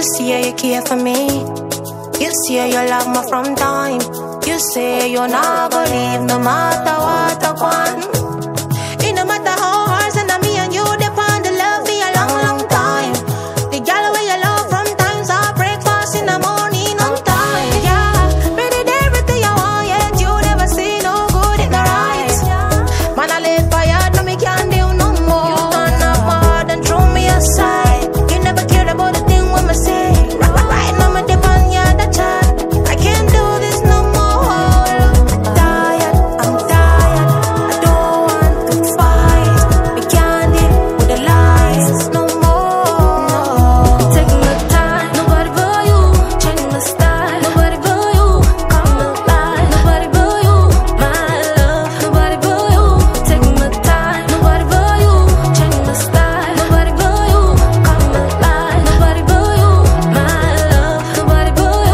say you care for me. You say you love me from time. You say you're not gonna leave no matter what I want. It no matter how hard, and me and you depend the love for a long, long time. The girl where you love from times I breakfast in the morning on time. Yeah, ready there everything you want, yet you never see no good in the right. Man, I live for you, no me can't do no more. You turn up my heart and throw me aside. You never cared about the thing when I say. Right now me depend you the chat. I can't do this no more. I'm tired, I don't want to fight. We can't deal with the lies no more. Take my time, nobody but you. Change my style, nobody but you. Come alive, nobody but you. My love, nobody but you. Take my time, nobody but you. Change my style, nobody but you. Come alive, nobody but you. My love, nobody but you.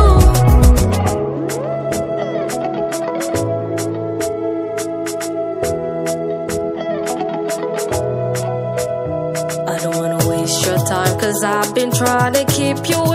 I don't wanna waste your time, 'cause I've been trying to keep you